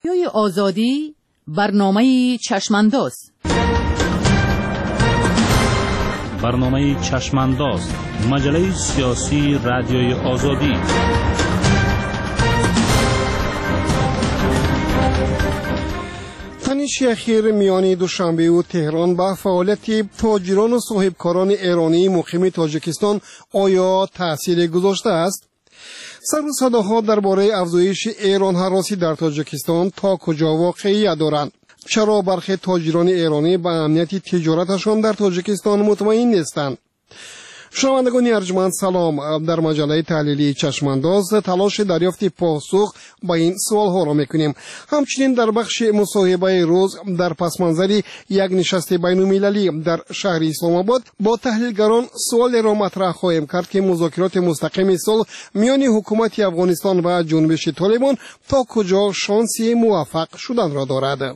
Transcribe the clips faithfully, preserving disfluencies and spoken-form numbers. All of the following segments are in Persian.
رادیوی آزادی برنامه چشمانداز. برنامه چشمانداز، مجله سیاسی رادیوی آزادی. تنش اخیر میان دوشنبه و تهران با فعالیت تاجران و صاحبکاران ایرانی مقیم تاجیکستان آیا تأثیر گذاشته است؟ سر و صداها درباره افزایش ایران هراسی در تاجیکستان تا کجا واقعیت دارند؟ چرا برخی تاجران ایرانی به امنیت تجارتشان در تاجیکستان مطمئن نیستند؟ شنوندگان ارجمند سلام. در مجله تحلیلی چشمانداز تلاش دریافت پاسخ با این سوال ها را میکنیم. همچنین در بخش مصاحبه روز در پس منظر یک نشست بین المللی در شهر اسلام آباد با تحلیلگران سوال را مطرح خواهیم کرد که مذاکرات مستقیم صلح میان حکومت افغانستان و جنبش طالبان تا کجا شانسی موفق شدن را دارد.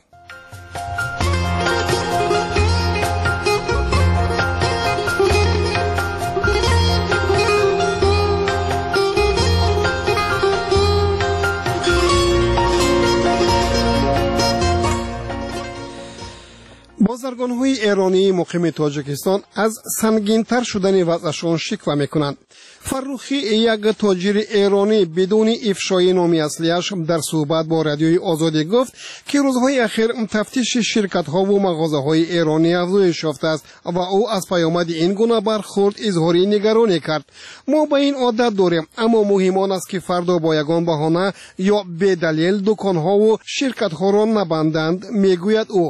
بازرگان‌های ایرانی مقیم تاجیکستان از سنگین‌تر شدن وضعشان شکوه می‌کنند. فروخی، یک تاجر ایرانی بدون افشای نام اصلیش، در صحبت با رادیوی آزادی گفت که روزهای اخیر تفتیش شرکت‌ها و مغازه‌های ایرانی افزایش یافته است و او از پیامد این گونه برخورد اظهار نگرانی کرد. ما با این عادت داریم، اما مهم آن است که فردا با یگان بهانه یا به دلیل دکان‌ها و شرکت‌ها را نبندند، میگوید او.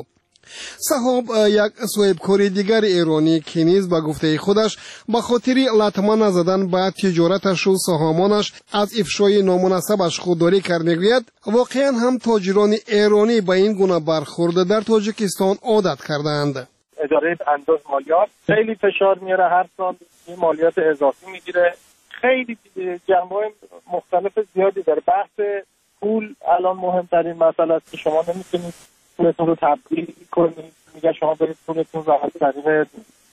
صاحب یک صاحبکار دیگر ایرانی که نیز به گفته خودش به خاطر لطمه نزدن به تجارتش و سهامانش از افشای نامناسبش خودداری کرد میگوید واقعا هم تاجران ایرانی به این گونه برخورد در تاجیکستان عادت کردند. اداره انداز مالیات خیلی فشار میاره، هر سال این مالیات اضافی میگیره، خیلی جنبه‌های مختلف زیادی داره. بحث پول الان مهمترین مسئله است که شما نمیتونید پولتون رو تبدیل کنید. میگه شما برید پولتون رو از طریق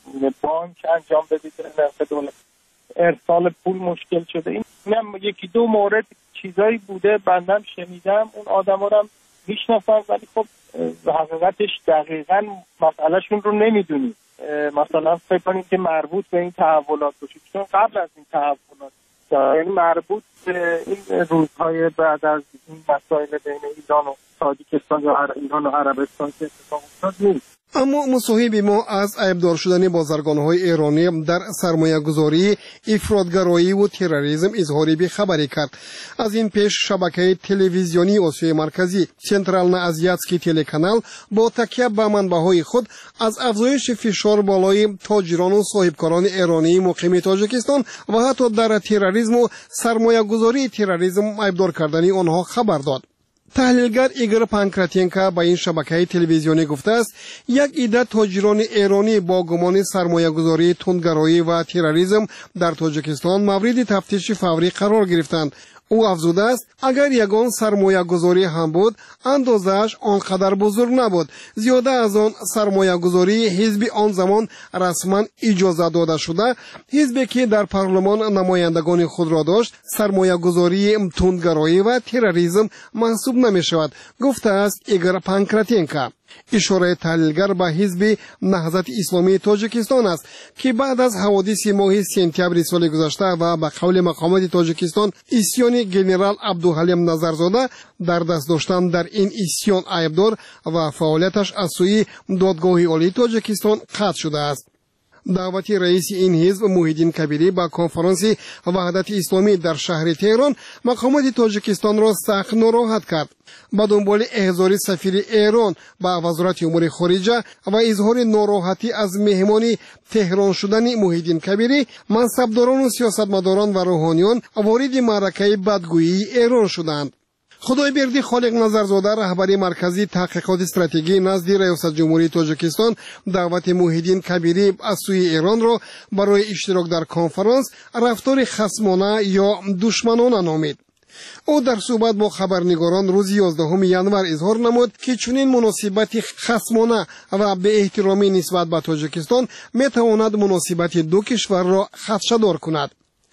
بانک انجام بدید، نرخ دولت ارسال پول مشکل شده. این هم یکی دو مورد چیزایی بوده بندم شنیدم، اون آدما رو هم میشناسم، ولی خب حقیقتش دقیقاً مسئلهشون رو نمیدونید. مثلا فکر کنید که مربوط به این تحولات باشه، چون قبل از این تحولات یعنی مربوط به این روزهای بعد از این مسائل بین ایران و تاجیکستان یا ایران و عربستان که اتفاق افتاد نیست. اما مصاحب ما از عیبدار شدن بازرگان‌های ایرانی در سرمایه‌گذاری، افراطگرایی و تروریسم اظهار بی‌خبری کرد. از این پیش شبکه تلویزیونی آسیای مرکزی سنترال ازیاتسکی تلکانال با تکیه به منبع‌های خود از افزایش فشار بالای تاجران و صاحبکاران ایرانی مقیم تاجیکستان و حتی در تروریسم و سرمایه‌گذاری تروریسم عیبدار کردن آنها خبر داد. تحلیلگر ایگور پانکراتینکا با این شبکه تلویزیونی گفته است یک عده تاجران ایرانی با گمان سرمایه‌گذاری تندگرایی و تروریسم در تاجیکستان مورد تفتیش فوری قرار گرفتند. او افزوده است اگر یگان سرمایه گذاری هم بود اندازش آنقدر بزرگ نبود. زیاده از آن سرمایه گذاری حزب آن زمان رسما اجازه داده شده، حزبی که در پارلمان نمایندگان خود را داشت سرمایه گذاری تندگرایی و تروریسم محسوب نمی شود، گفته است ایگور پانکراتینکا. اشاره تحلیلگر به حزب نهضت اسلامی تاجیکستان است که بعد از حوادث ماه سپتامبر سال گذشته و به قول مقامات تاجیکستان اسیان گنرال عبدالحلیم نظرزاده در دست داشتن در این اسیان عیبدار و فعالیتش از سوی دادگاه عالی تاجیکستان قطع شده است. دعوت رئیس این حزب محیدین کبیری با کنفرانس وحدت اسلامی در شهر تهران مقامات تاجیکستان را سخت ناراحت کرد. با دنبال احضار سفیر ایران با وزارت امور خارجه و اظهار ناراحتی از مهمانی تهران شدن محیدین کبیری، منصبداران و سیاستمداران و روحانیان وارد معرکه بدگویی ایران شدند. خدایبردی خالق نظرزاده رهبر مرکزی تحقیقات استراتژی نزد ریاست جمهوری تاجیکستان دعوت محیدین کبیری از سوی ایران را برای اشتراک در کنفرانس رفتار خصمانه یا دشمنانه نامید. او در صحبت با خبرنگاران روز یازدهم ژانویه اظهار نمود که چنین مناسبت خصمانه و به احترامی نسبت به تاجیکستان میتواند مناسبت دو کشور را خدشه‌دار کند.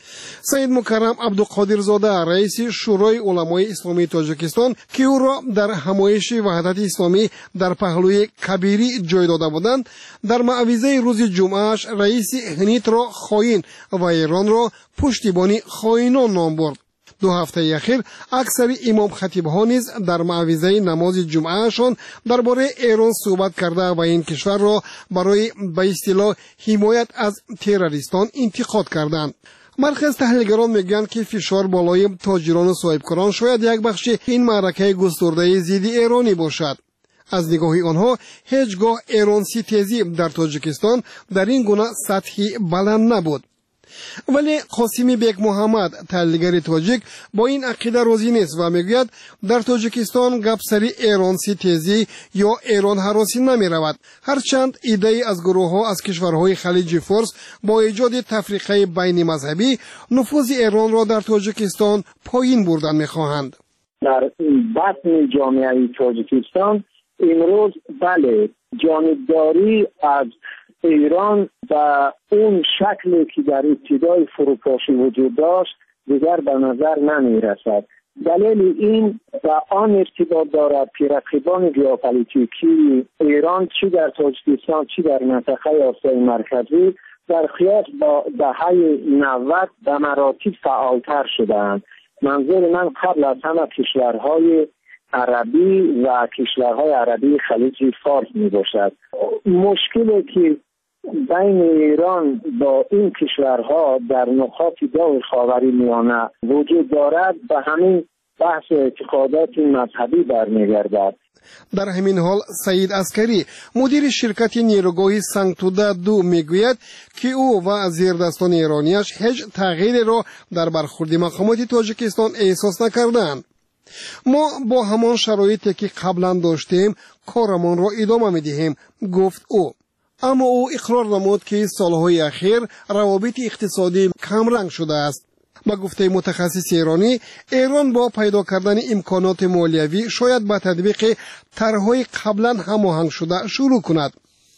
سید مکرم عبدالقادرزاده رئیس شورای علمای اسلامی تاجیکستان که او را در همایش وحدت اسلامی در پهلوی کبیری جای داده بودند، در معویزه روز جمعهش رئیس هنیت را خائن و ایران را پشتیبانی خائنان نام برد. دو هفته اخیر اکثر امام خطیب‌ها نیز در معویزه نماز جمعهشان درباره ایران صحبت کرده و این کشور را برای به اصطلاح حمایت از تروریستان انتقاد کردند. برخی از تحلیلگران میگویند که فشار بالای تاجران و صاحبکاران شاید یک بخش این معرکه گسترده ضد ایرانی باشد. از نگاه آنها هیچگاه ایران ستیزی در تاجیکستان در این گونه سطحی بلند نبود. ولی قاسمی بیگ محمد تحلیلگر تاجیک با این عقیده راضی نیست و میگوید در تاجیکستان گپ سری ایران ستیزی یا ایران هراسی نمی رود، هرچند ایده از گروه ها از کشورهای خلیج فارس با ایجاد تفریقه بین مذهبی نفوذ ایران را در تاجیکستان پایین بردن میخواهند. در بطن جامعه تاجیکستان امروز بله جانبداری از ایران و اون شکلی که در ابتدای فروپاشی وجود داشت دیگر به نظر نمی رسد. دلیل این و آن ارتباط دارد که رقیبان ژئوپلیتیکی ایران چی در تاجیکستان چی در منطقه آسیای مرکزی در قیاس با دهه نود به مراتب فعالتر شدند. منظور من قبل از همه کشورهای عربی و کشورهای عربی خلیج فارس می باشد. مشکلی که بین ایران با این کشورها در نقاط دور خاورمیانه وجود دارد و همین بحث اعتقادات مذهبی برمیگردد. در همین حال سعید عسکری مدیر شرکت نیروگاه سنگتوده دو میگوید که او و زیردستان ایرانیش هیچ تغییری را در برخورد مقامات تاجیکستان احساس نکردند. ما با همان شرایطی که قبلا داشتیم کارمان را ادامه میدهیم، گفت او. اما او اقرار نمود که سالهای اخیر روابط اقتصادی کمرنگ شده است. با گفته متخصص ایرانی، ایران با پیدا کردن امکانات مالیوی شاید با تطبیق طرح‌های قبلا هماهنگ شده شروع کند.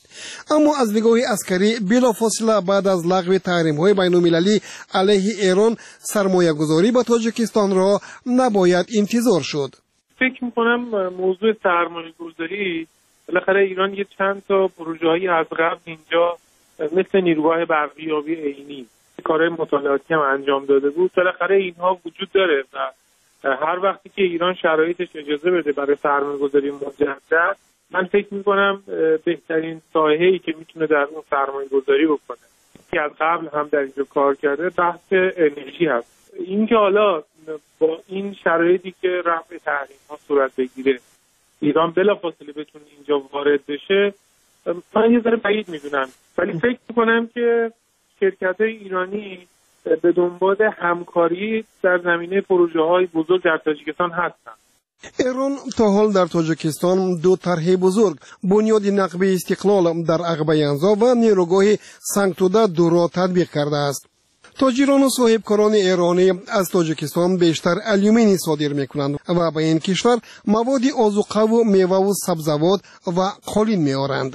اما از نگاه عسکری بلافاصله بعد از لغو تحریم‌های بین‌المللی علیه ایران سرمایه‌گذاری به تاجیکستان را نباید انتظار شد. فکر می‌کنم موضوع سرمایه‌گذاری بالاخره ایران یه چند تا پروژه‌ای از قبل اینجا مثل نیروگاه برقیابی عینی کارهای مطالعاتی هم انجام داده بود. بالاخره اینها وجود داره و هر وقتی که ایران شرایطش اجازه بده برای سرمایه‌گذاری مجدد، من فکر می‌کنم بهترین ساحه‌ای که میتونه در اون سرمایه‌گذاری بکنه که از قبل هم در اینجا کار کرده بحث انرژی هست. اینکه حالا با این شرایطی که رفع تحریم‌ها صورت بگیره ایران بلافاصله بتونه اینجا وارد بشه، من یه ذره بعید میدونم، ولی فکر میکنم که شرکت‌های ایرانی به دنبال همکاری در زمینه پروژه‌های بزرگ در تاجیکستان هستن. ایران تا حال در تاجیکستان دو طرح بزرگ، بنیاد نقب استقلال در عقبه انزا و نیروگاه سنگتوده دو را تطبیق کرده است. تاجران و صاحبکاران ایرانی از تاجیکستان بیشتر الومینی صادر میکنند و به این کشور مواد آذوقه و میوه و سبزیجات و قالین میآورند.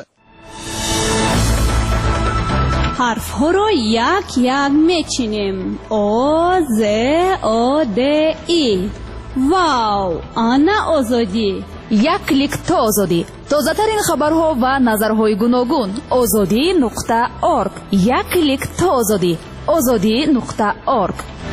حرف ها را یک یک میچینیم. او ز او د ای. واو، آنا آزادی. یک کلیک تا آزادی. تازه ترین خبرها و نظرهای گوناگون. آزادی نقطه ارگ. یک کلیک تا آزادی. آزادی نقطه ارگ.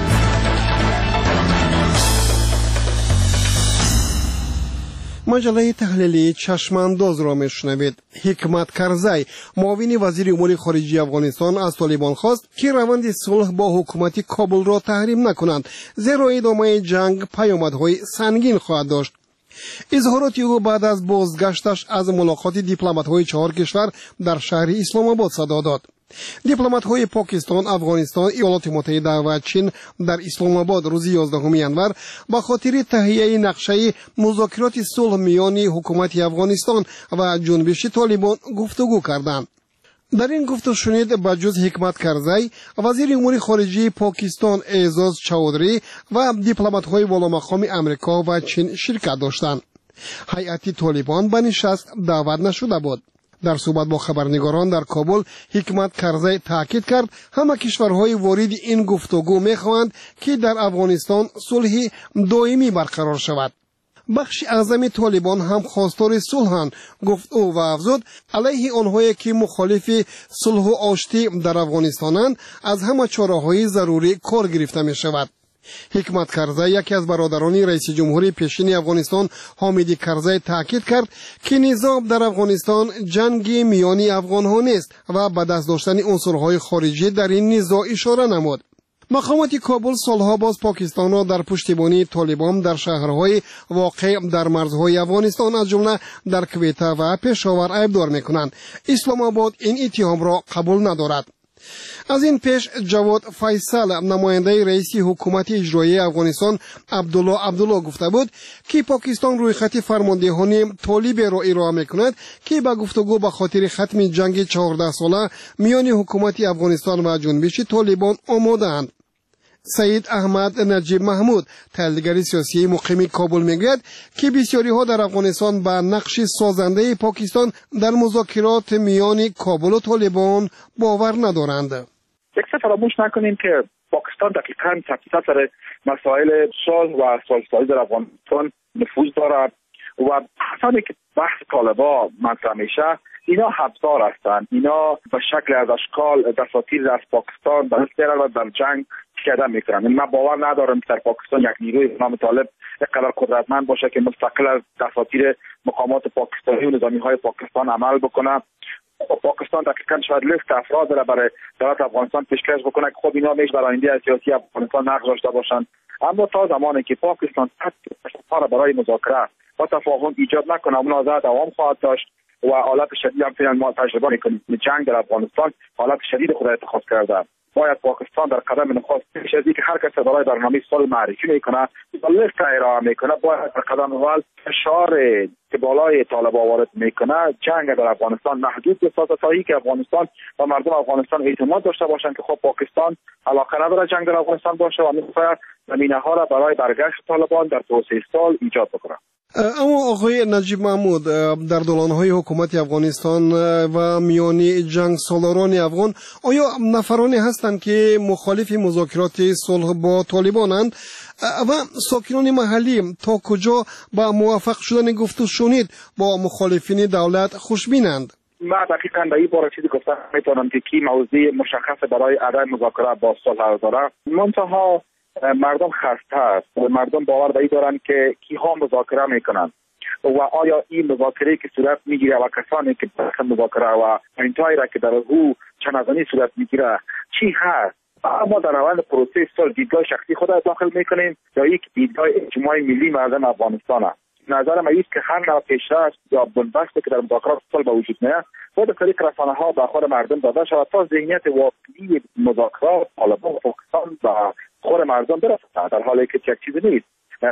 مجله تحلیلی چشمانداز را میشنوید. حکمت کرزی معاون وزیر امور خارجه افغانستان از طالبان خواست که روند صلح با حکومت کابل را تحریم نکنند، زیرا ادامه جنگ پیامدهای سنگین خواهد داشت. اظهارات او بعد از بازگشتش از ملاقات دیپلمات‌های چهار کشور در شهر اسلام آباد صدا داد. دیپلمات‌های پاکستان، افغانستان، ایالات متحده و چین در اسلام آباد روز یازدهم ژانویه با خاطر تهیه نقشه مذاکرات صلح میان حکومت افغانستان و جنبش طالبان گفتگو کردند. در این گفتگو شنید بجز حکمت کرزی، وزیر امور خارجه پاکستان اعزاز چودری و دیپلمات‌های والامقام امریکا و چین شرکت داشتند. هیئت طالبان به نشست دعوت نشده بود. در صحبت با خبرنگاران در کابل، حکمت کرزی تاکید کرد همه کشورهای وارد این گفتگو می‌خواهند که در افغانستان صلح دائمی برقرار شود. بخش اعظم طالبان هم خواستار صلحند، گفت او و افزود علیه آنهایی که مخالف صلح و آشتی در افغانستانند از همه چاره‌های ضروری کار گرفته می شود. حکمت کرزی یکی از برادران رئیس جمهور پیشین افغانستان حامد کرزی تاکید کرد که نزاع در افغانستان جنگ میان افغان‌ها نیست و به دست داشتن عنصرهای خارجی در این نزاع اشاره نمود. مقامات کابل سالها باز پاکستان را در پشتیبانی طالبان در شهرهای واقع در مرزهای افغانستان از جمله در کویته و پشاور ایبدار میکنند. اسلام آباد این اتهام را قبول ندارد. از این پیش جواد فیصل نماینده رئیس حکومت اجرایی افغانستان عبدالله عبدالله گفته بود که پاکستان روی خط فرماندهانی طالب را ارائه میکند که به گفتگو به خاطر ختم جنگ چهارده ساله میان حکومت افغانستان و جنبش طالبان آماده اند. سید احمد نجیب محمود تحلیلگر سیاسی مقیم کابل میگوید که بسیاری ها در افغانستان به نقش سازنده پاکستان در مذاکرات میان کابل و طالبان باور ندارند. یک چیز فراموش نکنیم که پاکستان دقیقاً سر مسائل صلح و صلح‌سازی در افغانستان نفوذ دارد و کسانی که بحث طالبان مطرح میشه اینا حبسدار هستند. اینا به شکل از اشکال دساتیر از پاکستان به دست میارن و در جنگ شکایت میکنن. من باور ندارم که در پاکستان یک نیروی به نام طالب اینقدر قدرتمند باشه که مستقل از دساتیر مقامات پاکستانی و نظامی های پاکستان عمل بکنه. پاکستان دقیقاً شاید لیست افراد را برای دولت افغانستان پیشکش بکنه که خب اینا میش برای آینده سیاسی افغانستان نقش داشته باشند. اما تا زمانی که پاکستان تشکر برای مذاکره و تفاهم ایجاد نکنه منازعه دوام خواهد داشت و حالت شدید هم فعلا ما تجربه میکنیم. جنگ در افغانستان حالت شدید خود اتخاذ کرده. باید پاکستان در قدم نخست پیش از اینکه هر کس برای برنامه صلح معرفی میکنه و لیست ارائه میکنه باید در قدم اول فشار که بالای طالبان وارد میکنه جنگ در افغانستان محدود بسازه تا اینکه افغانستان و مردم افغانستان اعتماد داشته باشن که خب پاکستان علاقه نداره جنگ در افغانستان باشه و میخواد زمینه ها را برای برگشت طالبان در پروسه صلح ایجاد بکنه. اما آقای نجیب محمود در دولانهای حکومت افغانستان و میانی جنگ سالاران افغان آیا نفرانی هستند که مخالف مذاکرات صلح با طالبانند و ساکنان محلی تا کجا با موافق شدن گفتگو شنید با مخالفین دولت خوشبینند؟ من دقیقاً به این باره چیزی گفتم میتونم که کی موضوع مشخص برای عدم مذاکره با صلح داره. منتها مردم خسته است. مردم باور به این دارن که کیها مذاکره میکنن و آیا این مذاکره که صورت میگیره و کسانی که در مذاکره و پوینتایی را که در او چنازانی صورت میگیره چی هست. اما در روند پروسه صلح دیدگاه شخصی خود داخل میکنیم یا یک دیدگاه اجتماعی ملی مردم افغانستان است. نظر من است که هر نوع پیشرفت یا بنبستی که در مذاکرات صلح به وجود میاد باید از طریق رسانه ها به خود مردم داده شود تا ذهنیت واقعی مذاکرات طالبان و پاکستان و خود مردم برسد، در حالی که یک چیزی نیست.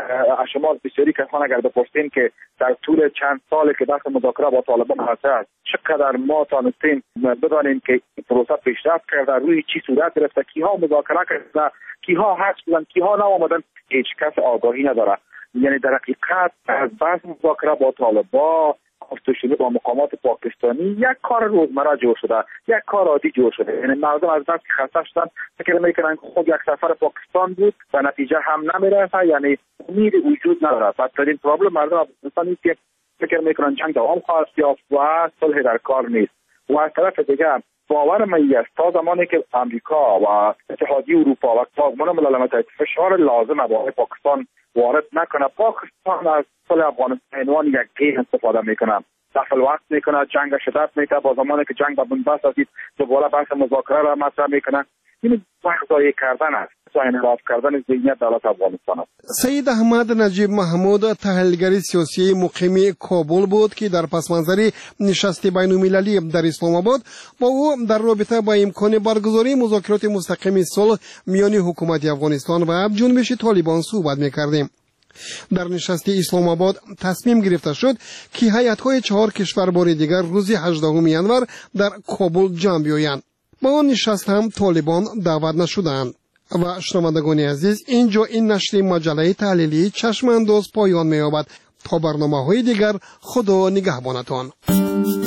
شما بسیاری کسان اگر بپرسین که در طول چند سالی که بحث مذاکره با طالبان هست چقدر ما تانستیم بدانیم که پروسه پیشرفت کرده، روی چی صورت گرفته، کیها مذاکره کردن، کیها حق شدن، کیها نآمدن، هیچ کس آگاهی نداره. یعنی در حقیقت از بحث مذاکره با طالبان گفته شده با مقامات پاکستانی یک کار روزمره جور شده، یک کار عادی جور شده. یعنی مردم از بس خسته شدن فکر میکنن که خب یک سفر پاکستان بود و نتیجه هم نمیرسه، یعنی امید وجود نداره. بدترین پرابلم مردم افغانستان است که فکر میکنن جنگ دوام خواهد یافت و صلح در کار نیست. و از طرف دیگه باور من است تا زمانی که امریکا و اتحادیه اروپا و سازمان ملل متحد فشار لازم برای پاکستان وارد نکنه، پاکستان از صلح افغانستان عنوان یک گیم استفاده میکنه، دفع وقت میکنه، جنگ شدت میکنه. با زمانی که جنگ به بنبست رسید دوباره بحث مذاکره را مطرح میکنه. این وقت ضایع کردن است، انحراف کردن ذهنیت دولت افغانستان است. سید احمد نجیب محمود تحلیلگر سیاسی مقیم کابل بود که در پس منظر نشست بین‌المللی در اسلام آباد با او در رابطه با امکان برگزاری مذاکرات مستقیم صلح میان حکومت افغانستان و جنبش طالبان صحبت میکردیم. در نشست اسلام آباد تصمیم گرفته شد که هیئت‌های چهار کشور بار دیگر روز هجدهم ینور در کابل جمع بیایند. با آن نشست هم طالبان دعوت نشدند. و شنوندگان عزیز، اینجا این نشر مجله تحلیلی چشم انداز پایان می‌یابد. تا برنامه‌های دیگر خدا نگهبانتان.